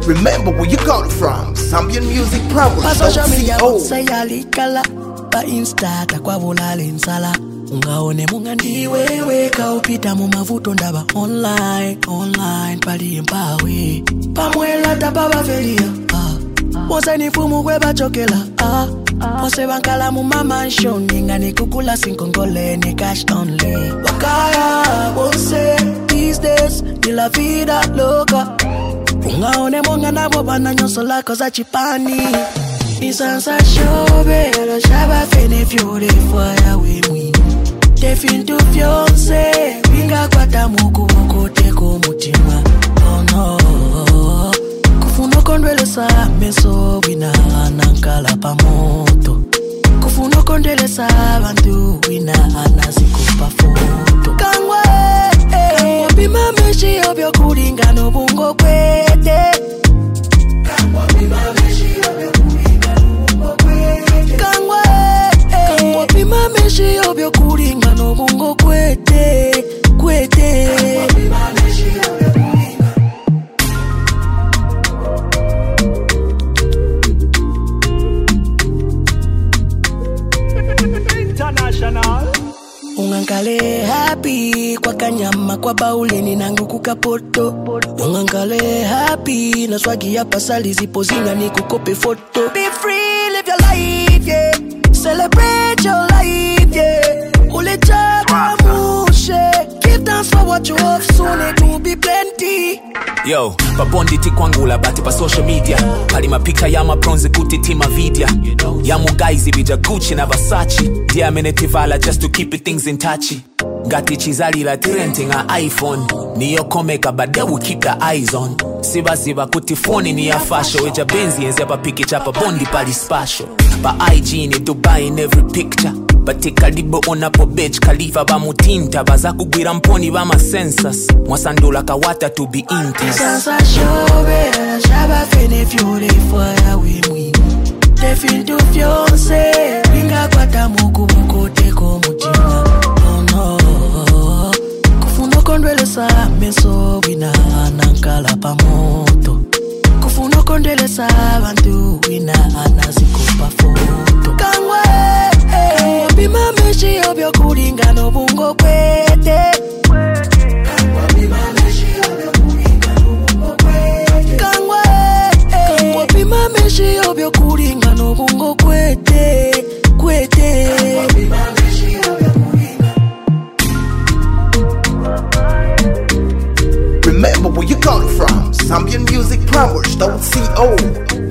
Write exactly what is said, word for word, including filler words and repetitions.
Remember where you got it from. Zambian music powers. Pa social media Oh. say alikala. Pa Insta takwa volale nsala. Ungaone munga ndiwe weka upita mu mavuto ndaba online online pali mpawe. Pamwela tapaba felia. Ah. Wose ni fumu kwe bachokela. Ah. Wose bankala mu mansion ninga ni kukula sinkongole ni cash only. Wakaya wose these days ni la vida loca. Ungaone munga nabo bana nyonso lako za chipani. Isansa shobe alo shaba fene fiore fire we mwi. Definto fiance Binga kwa tamu kubokote kumutima. Oh no. Kufuno kondwele sa meso wina anankala pa moto. Kufuno kondwele sa bantu wina anazikupa foto. Kangwa eh Kangwa bima meshi obyo kuringa no bungo kwete. Kangwa bima meshi obyo kuringa no bungo kwete. Kangwa eh Kangwa bima meshi obyo kuringa no bungo kwete. Kwete Kangwa bima meshi obyo kuringa. International. Ungankale happy kwa kanyama kwa bauleni nangu kukapoto. Ungankale happy na swagi ya pasali zipo zina ni kukope foto. Be free, live your life, yeah. Celebrate your life, yeah. Ule chaka mushe. Give thanks for what you have, soon it will be plenty. Yo, babonditi kwangula bati pa social media. Kali mapika ya mabronze kutiti mavidya. Ya mugaizi bija Gucci na Versace. Dia menetivala just to keep it things in touchy. Gati chizali la renting a iPhone. Niyo komeka but they will keep the eyes on. Siba siba kutifoni ni ya fasho. Weja benzi enze pa piki chapa bondi pali spasho. Pa I G ni Dubai in every picture. Bati kalibo onapo bitch Khalifa ba mutinta. Baza kugwira mponi ba ma census. Mwasandula kawata to be intis. Sansa shobe shaba fene fiore fire we mwi. Definto fiance Binga kwa tamu kubokote kumutima. Oh no. Kufuno kondwele sa meso wina anankala pa moto. Kufuno kondwele sa bantu wina anazikupa foto. Kangwa eh Kangwa bima meshi obyo kuringa no bungo kwete. Kangwa bima meshi obyo kuringa no bungo kwete. Kangwa eh Kangwa bima meshi obyo kuringa no bungo kwete. Kwete Kangwa bima meshi obyo kuringa. Remember where you got it from. Zambian music powers. Don't see old.